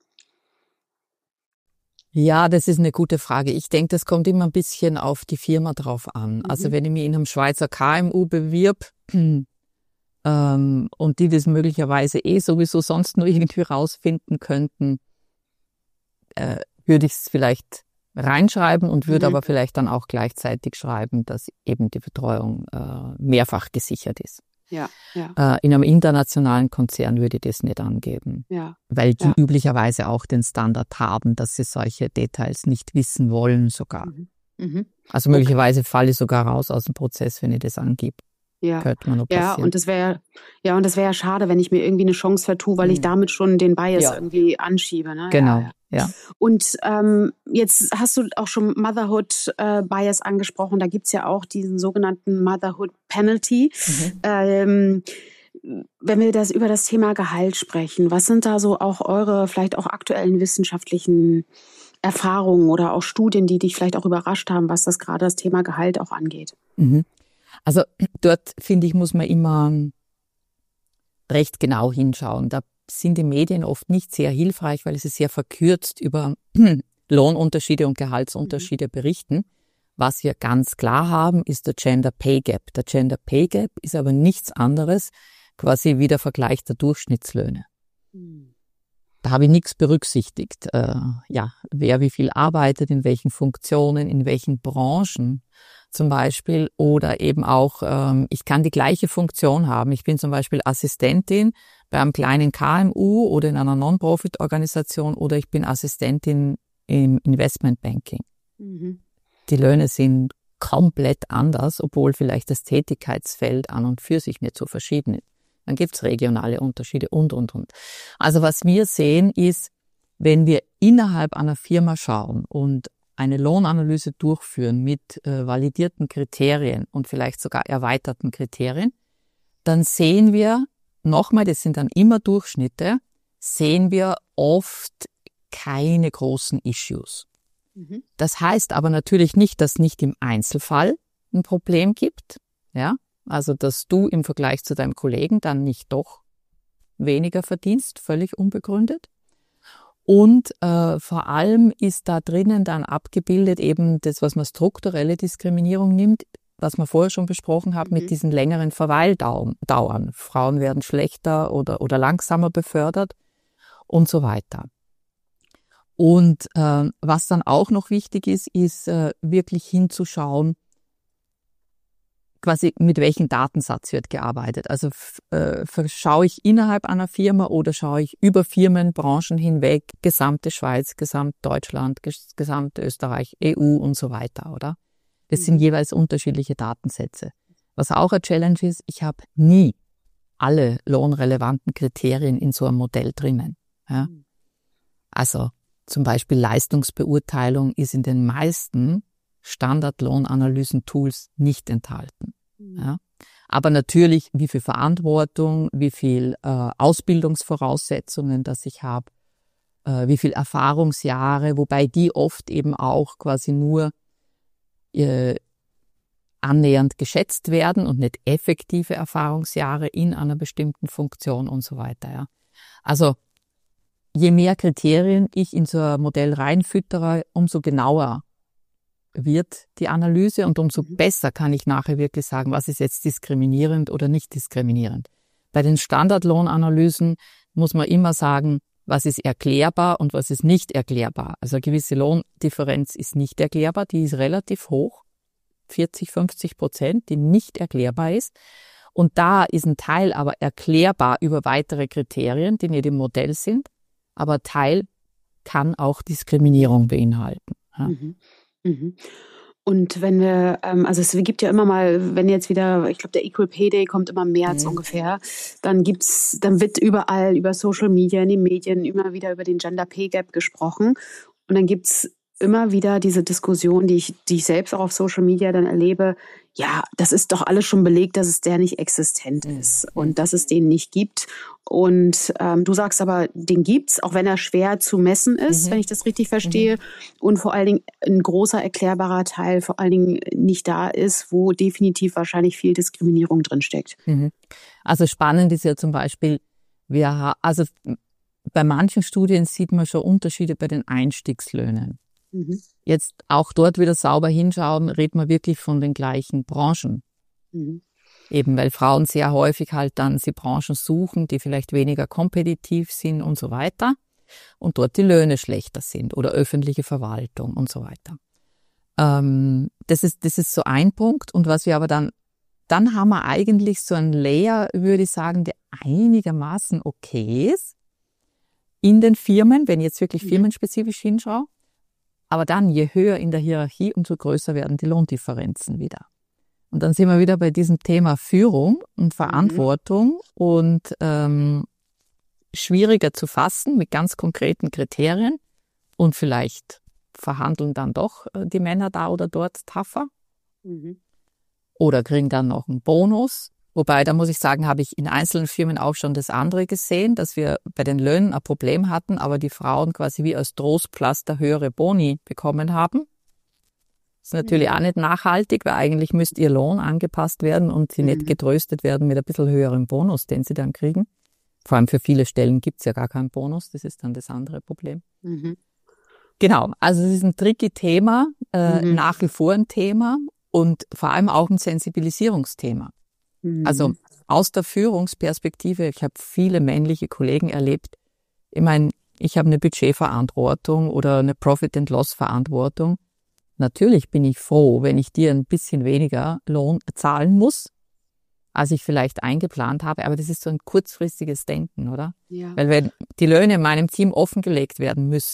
Ja, das ist eine gute Frage. Ich denke, das kommt immer ein bisschen auf die Firma drauf an. Mhm. Also wenn ich mich in einem Schweizer K M U bewirb ähm, und die das möglicherweise eh sowieso sonst nur irgendwie rausfinden könnten, äh, würde ich es vielleicht reinschreiben und würde mhm. aber vielleicht dann auch gleichzeitig schreiben, dass eben die Betreuung äh, mehrfach gesichert ist. Ja, ja. Äh, in einem internationalen Konzern würde ich das nicht angeben, ja, weil die ja. üblicherweise auch den Standard haben, dass sie solche Details nicht wissen wollen sogar. Mhm. Mhm. Also möglicherweise okay. falle ich sogar raus aus dem Prozess, wenn ich das angebe. Ja, könnte man noch ja, und das wäre ja und das wäre ja schade, wenn ich mir irgendwie eine Chance vertue, weil mhm. ich damit schon den Bias ja. irgendwie anschiebe. Ne? Genau, ja. ja. ja. Und ähm, jetzt hast du auch schon Motherhood äh, Bias angesprochen. Da gibt's ja auch diesen sogenannten Motherhood Penalty. Mhm. Ähm, wenn wir das über das Thema Gehalt sprechen, was sind da so auch eure vielleicht auch aktuellen wissenschaftlichen Erfahrungen oder auch Studien, die dich vielleicht auch überrascht haben, was das gerade das Thema Gehalt auch angeht? Mhm. Also dort, finde ich, muss man immer recht genau hinschauen. Da sind die Medien oft nicht sehr hilfreich, weil sie sehr verkürzt über Lohnunterschiede und Gehaltsunterschiede mhm. berichten. Was wir ganz klar haben, ist der Gender Pay Gap. Der Gender Pay Gap ist aber nichts anderes quasi wie der Vergleich der Durchschnittslöhne. Mhm. Da habe ich nichts berücksichtigt. Äh, ja, wer wie viel arbeitet, in welchen Funktionen, in welchen Branchen zum Beispiel. Oder eben auch, ähm, ich kann die gleiche Funktion haben. Ich bin zum Beispiel Assistentin bei einem kleinen K M U oder in einer Non-Profit-Organisation oder ich bin Assistentin im Investmentbanking. Mhm. Die Löhne sind komplett anders, obwohl vielleicht das Tätigkeitsfeld an und für sich nicht so verschieden ist. Dann gibt's regionale Unterschiede und, und, und. Also was wir sehen ist, wenn wir innerhalb einer Firma schauen und eine Lohnanalyse durchführen mit äh, validierten Kriterien und vielleicht sogar erweiterten Kriterien, dann sehen wir, nochmal, das sind dann immer Durchschnitte, sehen wir oft keine großen Issues. Mhm. Das heißt aber natürlich nicht, dass nicht im Einzelfall ein Problem gibt, ja, also dass du im Vergleich zu deinem Kollegen dann nicht doch weniger verdienst, völlig unbegründet. Und äh, vor allem ist da drinnen dann abgebildet eben das, was man strukturelle Diskriminierung nimmt, was wir vorher schon besprochen haben, mhm. mit diesen längeren Verweildauern. Frauen werden schlechter oder, oder langsamer befördert und so weiter. Und äh, was dann auch noch wichtig ist, ist äh, wirklich hinzuschauen, quasi mit welchem Datensatz wird gearbeitet. Also äh, schaue ich innerhalb einer Firma oder schaue ich über Firmen, Branchen hinweg, gesamte Schweiz, gesamt Deutschland, ges- gesamte Österreich, E U und so weiter, oder? Das mhm. sind jeweils unterschiedliche Datensätze. Was auch eine Challenge ist, ich habe nie alle lohnrelevanten Kriterien in so einem Modell drinnen. Ja? Mhm. Also zum Beispiel Leistungsbeurteilung ist in den meisten Standardlohnanalysen-Tools nicht enthalten. Mhm. Ja. Aber natürlich, wie viel Verantwortung, wie viel äh, Ausbildungsvoraussetzungen, dass ich habe, äh, wie viel Erfahrungsjahre, wobei die oft eben auch quasi nur äh, annähernd geschätzt werden und nicht effektive Erfahrungsjahre in einer bestimmten Funktion und so weiter. Ja. Also je mehr Kriterien ich in so ein Modell reinfüttere, umso genauer wird die Analyse und umso besser kann ich nachher wirklich sagen, was ist jetzt diskriminierend oder nicht diskriminierend. Bei den Standardlohnanalysen muss man immer sagen, was ist erklärbar und was ist nicht erklärbar. Also eine gewisse Lohndifferenz ist nicht erklärbar, die ist relativ hoch, vierzig, fünfzig Prozent, die nicht erklärbar ist. Und da ist ein Teil aber erklärbar über weitere Kriterien, die nicht im Modell sind, aber Teil kann auch Diskriminierung beinhalten. Ja. Mhm. Mhm. Und wenn wir, ähm, also es gibt ja immer mal, wenn jetzt wieder, ich glaube, der Equal Pay Day kommt immer im März mhm. ungefähr, dann gibt's, dann wird überall über Social Media, in den Medien immer wieder über den Gender Pay Gap gesprochen. Und dann gibt's immer wieder diese Diskussion, die ich, die ich selbst auch auf Social Media dann erlebe. Ja, das ist doch alles schon belegt, dass es der nicht existent ist und dass es den nicht gibt. Und ähm, du sagst aber, den gibt's, auch wenn er schwer zu messen ist, mhm. wenn ich das richtig verstehe. Mhm. Und vor allen Dingen ein großer erklärbarer Teil vor allen Dingen nicht da ist, wo definitiv wahrscheinlich viel Diskriminierung drinsteckt. Mhm. Also spannend ist ja zum Beispiel, wir, also bei manchen Studien sieht man schon Unterschiede bei den Einstiegslöhnen. Mhm. Jetzt auch dort wieder sauber hinschauen, redet man wirklich von den gleichen Branchen. Mhm. Eben, weil Frauen sehr häufig halt dann sie Branchen suchen, die vielleicht weniger kompetitiv sind und so weiter und dort die Löhne schlechter sind oder öffentliche Verwaltung und so weiter. Ähm, das ist, das ist so ein Punkt. Und was wir aber dann, dann haben wir eigentlich so einen Layer, würde ich sagen, der einigermaßen okay ist in den Firmen, wenn ich jetzt wirklich firmenspezifisch hinschaue. Aber dann, je höher in der Hierarchie, umso größer werden die Lohndifferenzen wieder. Und dann sind wir wieder bei diesem Thema Führung und Verantwortung mhm. und ähm, schwieriger zu fassen mit ganz konkreten Kriterien und vielleicht verhandeln dann doch die Männer da oder dort tougher mhm. oder kriegen dann noch einen Bonus. Wobei, da muss ich sagen, habe ich in einzelnen Firmen auch schon das andere gesehen, dass wir bei den Löhnen ein Problem hatten, aber die Frauen quasi wie als Trostpflaster höhere Boni bekommen haben. Das ist natürlich mhm. auch nicht nachhaltig, weil eigentlich müsste ihr Lohn angepasst werden und sie mhm. nicht getröstet werden mit ein bisschen höherem Bonus, den sie dann kriegen. Vor allem für viele Stellen gibt es ja gar keinen Bonus, das ist dann das andere Problem. Mhm. Genau, also es ist ein tricky Thema, äh, mhm. nach wie vor ein Thema und vor allem auch ein Sensibilisierungsthema. Also aus der Führungsperspektive, ich habe viele männliche Kollegen erlebt. Ich meine, ich habe eine Budgetverantwortung oder eine Profit-and-Loss-Verantwortung. Natürlich bin ich froh, wenn ich dir ein bisschen weniger Lohn zahlen muss, als ich vielleicht eingeplant habe. Aber das ist so ein kurzfristiges Denken, oder? Ja. Weil wenn die Löhne in meinem Team offengelegt werden müssen,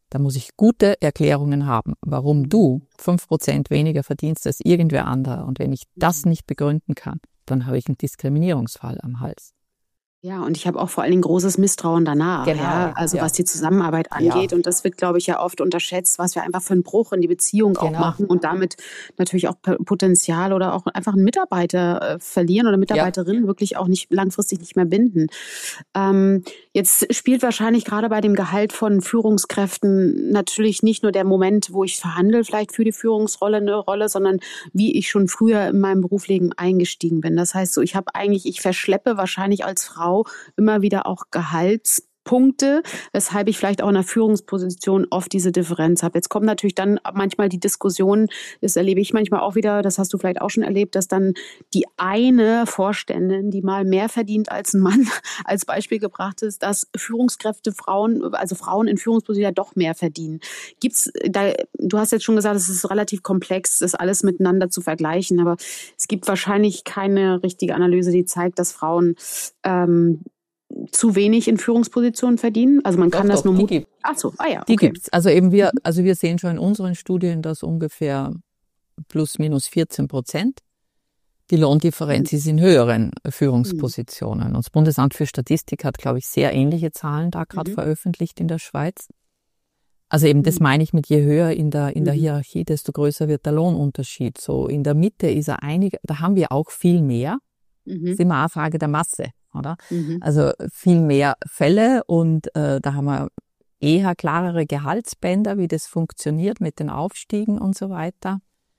Da muss ich gute Erklärungen haben, warum du fünf Prozent weniger verdienst als irgendwer anderer. Und wenn ich das nicht begründen kann, dann habe ich einen Diskriminierungsfall am Hals. Ja, und ich habe auch vor allen Dingen großes Misstrauen danach, Genau, ja, also ja. was die Zusammenarbeit angeht. Ja. Und das wird, glaube ich, ja oft unterschätzt, was wir einfach für einen Bruch in die Beziehung auch Genau. machen und damit natürlich auch P- Potenzial oder auch einfach einen Mitarbeiter äh, verlieren oder Mitarbeiterin Ja. wirklich auch nicht langfristig nicht mehr binden. Ähm, jetzt spielt wahrscheinlich gerade bei dem Gehalt von Führungskräften natürlich nicht nur der Moment, wo ich verhandle, vielleicht für die Führungsrolle eine Rolle, sondern wie ich schon früher in meinem Berufsleben eingestiegen bin. Das heißt so, ich habe eigentlich, ich verschleppe wahrscheinlich als Frau immer wieder auch Gehaltspunkte, weshalb ich vielleicht auch in einer Führungsposition oft diese Differenz habe. Jetzt kommt natürlich dann manchmal die Diskussion, das erlebe ich manchmal auch wieder, das hast du vielleicht auch schon erlebt, dass dann die eine Vorständin, die mal mehr verdient als ein Mann, als Beispiel gebracht ist, dass Führungskräfte, Frauen, also Frauen in Führungspositionen ja doch mehr verdienen. Gibt's da, du hast jetzt schon gesagt, es ist relativ komplex, das alles miteinander zu vergleichen, aber es gibt wahrscheinlich keine richtige Analyse, die zeigt, dass Frauen ähm, zu wenig in Führungspositionen verdienen. Also man kann Doch, das doch, nur... die gibt. Ach so, ah ja, okay. Die gibt's. Also eben wir, also wir sehen schon in unseren Studien, dass ungefähr plus minus vierzehn Prozent die Lohndifferenz ist in höheren Führungspositionen. Und das Bundesamt für Statistik hat, glaube ich, sehr ähnliche Zahlen da gerade Mhm. veröffentlicht in der Schweiz. Also eben, das meine ich mit je höher in der, in der Mhm. Hierarchie, desto größer wird der Lohnunterschied. So in der Mitte ist er einig, da haben wir auch viel mehr. Das Mhm. ist immer eine Frage der Masse, oder? Mhm. Also viel mehr Fälle und äh, da haben wir eher klarere Gehaltsbänder, wie das funktioniert mit den Aufstiegen und so weiter.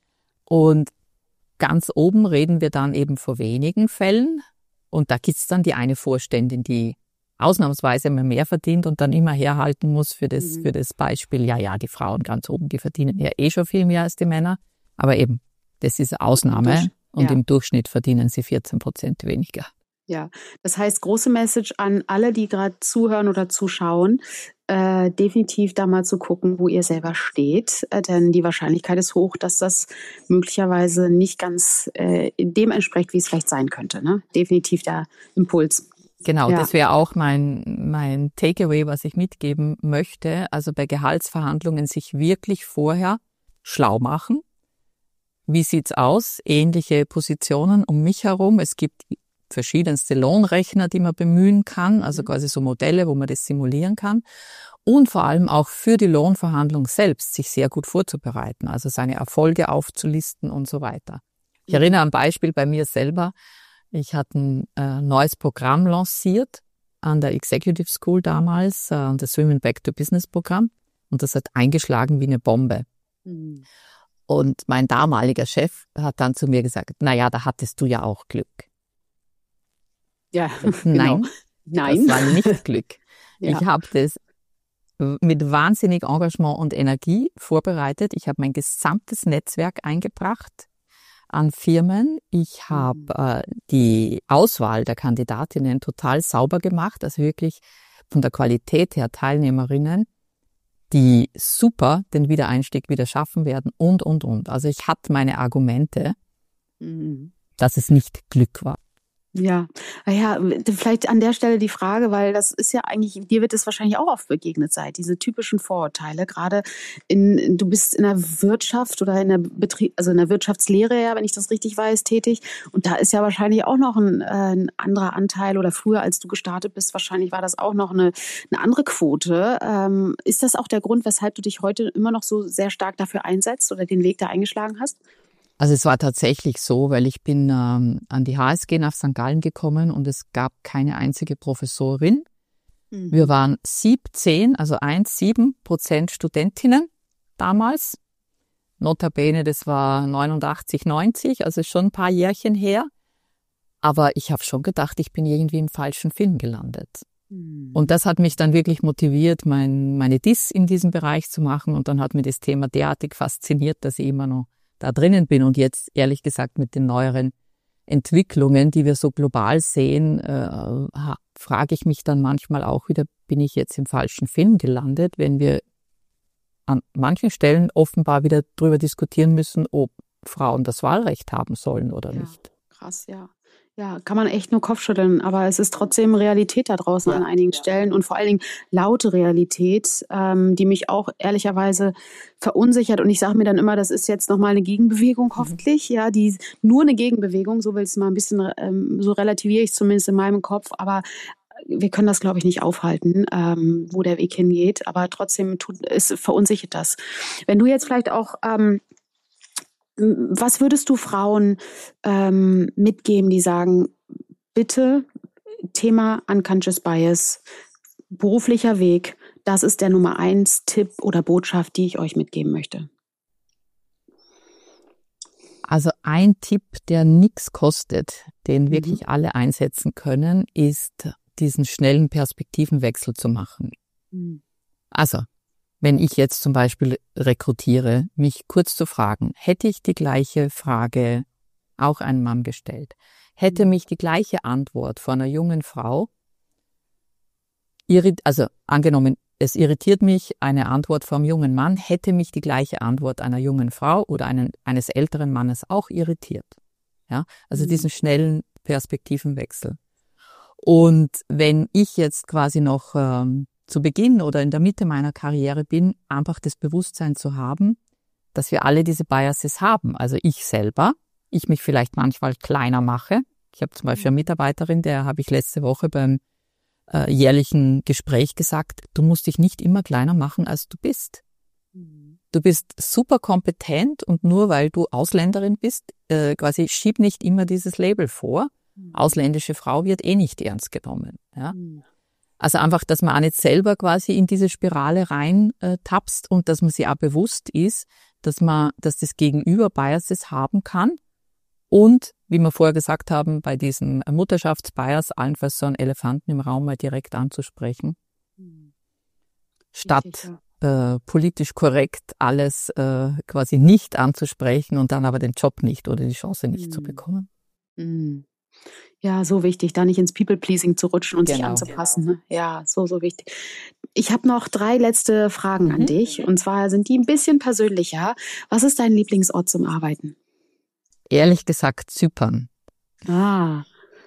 Und ganz oben reden wir dann eben vor wenigen Fällen und da gibt's dann die eine Vorständin, die ausnahmsweise immer mehr verdient und dann immer herhalten muss für das, Mhm. für das Beispiel, ja, ja, die Frauen ganz oben, die verdienen ja eh schon viel mehr als die Männer. Aber eben, das ist eine Ausnahme Durch- und ja. im Durchschnitt verdienen sie vierzehn Prozent weniger. Ja, das heißt, große Message an alle, die gerade zuhören oder zuschauen, äh, definitiv da mal zu gucken, wo ihr selber steht, äh, denn die Wahrscheinlichkeit ist hoch, dass das möglicherweise nicht ganz äh, dem entspricht, wie es vielleicht sein könnte. Ne? Definitiv der Impuls. Genau, Ja. das wäre auch mein, mein Takeaway, was ich mitgeben möchte. Also bei Gehaltsverhandlungen sich wirklich vorher schlau machen. Wie sieht's aus? Ähnliche Positionen um mich herum. Es gibt verschiedenste Lohnrechner, die man bemühen kann, also quasi so Modelle, wo man das simulieren kann. Und vor allem auch für die Lohnverhandlung selbst sich sehr gut vorzubereiten, also seine Erfolge aufzulisten und so weiter. Ich erinnere an ein Beispiel bei mir selber. Ich hatte ein äh, neues Programm lanciert an der Executive School damals, äh, das Women Back to Business Programm. Und das hat eingeschlagen wie eine Bombe. Mhm. Und mein damaliger Chef hat dann zu mir gesagt, na ja, da hattest du ja auch Glück. Ja, Nein, genau. Nein. das war nicht Glück. Ja. Ich habe das mit wahnsinnig Engagement und Energie vorbereitet. Ich habe mein gesamtes Netzwerk eingebracht an Firmen. Ich habe äh, die Auswahl der Kandidatinnen total sauber gemacht, also wirklich von der Qualität her Teilnehmerinnen, die super den Wiedereinstieg wieder schaffen werden und, und, und. Also ich hatte meine Argumente, Mhm. dass es nicht Glück war. Ja, ja, vielleicht an der Stelle die Frage, weil das ist ja eigentlich, dir wird es wahrscheinlich auch oft begegnet sein, diese typischen Vorurteile, gerade in, du bist in der Wirtschaft oder in der Betrieb, also in der Wirtschaftslehre, ja, wenn ich das richtig weiß, tätig. Und da ist ja wahrscheinlich auch noch ein, äh, ein anderer Anteil oder früher, als du gestartet bist, wahrscheinlich war das auch noch eine, eine andere Quote. Ähm, ist das auch der Grund, weshalb du dich heute immer noch so sehr stark dafür einsetzt oder den Weg da eingeschlagen hast? Also es war tatsächlich so, weil ich bin ähm, an die H S G nach Sankt Gallen gekommen und es gab keine einzige Professorin. Mhm. Wir waren siebzehn, also eins, sieben Prozent Studentinnen damals. Notabene, das war neunundachtzig, neunzig, also schon ein paar Jährchen her. Aber ich habe schon gedacht, ich bin irgendwie im falschen Film gelandet. Mhm. Und das hat mich dann wirklich motiviert, mein, meine D I S in diesem Bereich zu machen. Und dann hat mir das Thema derartig fasziniert, dass ich immer noch da drinnen bin und jetzt ehrlich gesagt mit den neueren Entwicklungen, die wir so global sehen, äh, frage ich mich dann manchmal auch wieder, bin ich jetzt im falschen Film gelandet, wenn wir an manchen Stellen offenbar wieder darüber diskutieren müssen, ob Frauen das Wahlrecht haben sollen oder Ja. nicht. Krass, ja. Ja, kann man echt nur Kopfschütteln, aber es ist trotzdem Realität da draußen an einigen Stellen und vor allen Dingen laute Realität, ähm, die mich auch ehrlicherweise verunsichert. Und ich sage mir dann immer, das ist jetzt nochmal eine Gegenbewegung hoffentlich, ja, die nur eine Gegenbewegung, so will ich es mal ein bisschen, ähm, so relativiere ich es zumindest in meinem Kopf, aber wir können das, glaube ich, nicht aufhalten, ähm, wo der Weg hingeht, aber trotzdem tut, es verunsichert das. Wenn du jetzt vielleicht auch ähm, was würdest du Frauen ähm, mitgeben, die sagen, bitte Thema Unconscious Bias, beruflicher Weg, das ist der Nummer eins Tipp oder Botschaft, die ich euch mitgeben möchte? Also ein Tipp, der nichts kostet, den wirklich mhm. alle einsetzen können, ist, diesen schnellen Perspektivenwechsel zu machen. Mhm. Also, wenn ich jetzt zum Beispiel rekrutiere, mich kurz zu fragen, hätte ich die gleiche Frage auch einem Mann gestellt, hätte mich die gleiche Antwort von einer jungen Frau, irrit- also angenommen, es irritiert mich eine Antwort vom jungen Mann, hätte mich die gleiche Antwort einer jungen Frau oder einen, eines älteren Mannes auch irritiert. Ja, also mhm. diesen schnellen Perspektivenwechsel. Und wenn ich jetzt quasi noch ähm, zu Beginn oder in der Mitte meiner Karriere bin, einfach das Bewusstsein zu haben, dass wir alle diese Biases haben. Also ich selber, ich mich vielleicht manchmal kleiner mache. Ich habe zum Beispiel eine Mitarbeiterin, der habe ich letzte Woche beim äh, jährlichen Gespräch gesagt, du musst dich nicht immer kleiner machen, als du bist. Du bist super kompetent und nur weil du Ausländerin bist, äh, quasi schieb nicht immer dieses Label vor. Ausländische Frau wird eh nicht ernst genommen. Ja? Also einfach, dass man auch nicht selber quasi in diese Spirale rein äh, tapst und dass man sich auch bewusst ist, dass man, dass das Gegenüber Biases haben kann. Und, wie wir vorher gesagt haben, bei diesem Mutterschaftsbias allenfalls so einen Elefanten im Raum mal direkt anzusprechen. Mhm. Statt äh, politisch korrekt alles äh, quasi nicht anzusprechen und dann aber den Job nicht oder die Chance nicht mhm. zu bekommen. Mhm. Ja, so wichtig, da nicht ins People-Pleasing zu rutschen und genau. sich anzupassen. Ne? Ja, so, so wichtig. Ich habe noch drei letzte Fragen mhm. an dich. Und zwar sind die ein bisschen persönlicher. Was ist dein Lieblingsort zum Arbeiten? Ehrlich gesagt Zypern. Ah.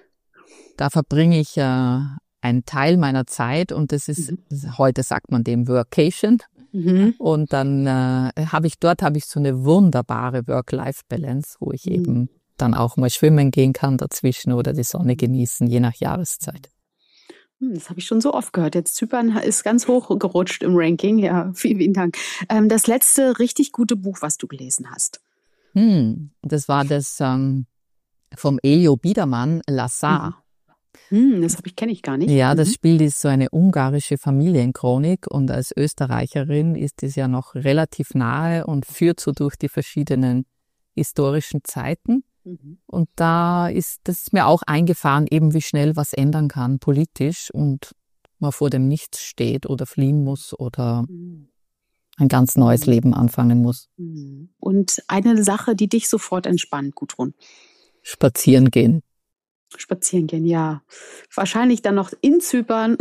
Da verbringe ich äh, einen Teil meiner Zeit und das ist, mhm. heute sagt man dem Workation. Mhm. Und dann äh, habe ich, dort habe ich so eine wunderbare Work-Life-Balance, wo ich mhm. eben dann auch mal schwimmen gehen kann dazwischen oder die Sonne genießen, je nach Jahreszeit. Das habe ich schon so oft gehört. Jetzt Zypern ist ganz hoch gerutscht im Ranking. Ja, vielen, vielen Dank. Ähm, das letzte richtig gute Buch, was du gelesen hast? Hm, das war das ähm, vom Elio Biedermann, Lazar. Mhm. Hm, das habe ich kenne ich gar nicht. Ja, das mhm. Spiel ist so eine ungarische Familienchronik und als Österreicherin ist es ja noch relativ nahe und führt so durch die verschiedenen historischen Zeiten. Mhm. Und da ist das ist mir auch eingefahren, eben wie schnell was ändern kann politisch und man vor dem Nichts steht oder fliehen muss oder mhm. ein ganz neues mhm. Leben anfangen muss. Mhm. Und eine Sache, die dich sofort entspannt, Gudrun? Spazieren gehen. Spazieren gehen, ja. Wahrscheinlich dann noch in Zypern.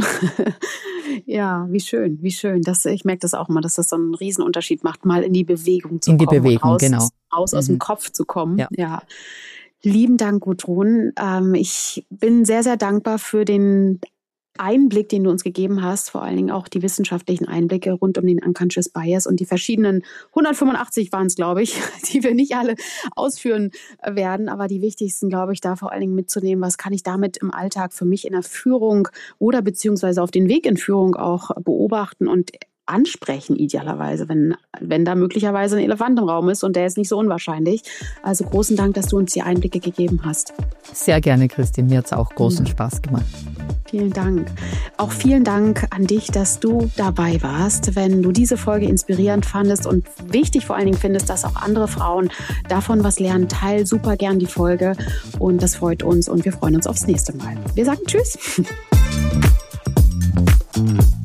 Ja, wie schön, wie schön. Das, ich merke das auch mal, dass das so einen Riesenunterschied macht, mal in die Bewegung zu in kommen. In die Bewegung, raus, genau. Raus aus mhm. dem Kopf zu kommen. Ja. ja. Lieben Dank, Gudrun. Ähm, ich bin sehr, sehr dankbar für den Einblick, den du uns gegeben hast, vor allen Dingen auch die wissenschaftlichen Einblicke rund um den Unconscious Bias und die verschiedenen hundertfünfundachtzig waren es, glaube ich, die wir nicht alle ausführen werden, aber die wichtigsten, glaube ich, da vor allen Dingen mitzunehmen, was kann ich damit im Alltag für mich in der Führung oder beziehungsweise auf den Weg in Führung auch beobachten und ansprechen, idealerweise, wenn, wenn da möglicherweise ein Elefant im Raum ist und der ist nicht so unwahrscheinlich. Also großen Dank, dass du uns die Einblicke gegeben hast. Sehr gerne, Christine. Mir hat es auch großen ja. Spaß gemacht. Vielen Dank. Auch vielen Dank an dich, dass du dabei warst. Wenn du diese Folge inspirierend fandest und wichtig vor allen Dingen findest, dass auch andere Frauen davon was lernen, teil super gern die Folge und das freut uns und wir freuen uns aufs nächste Mal. Wir sagen Tschüss.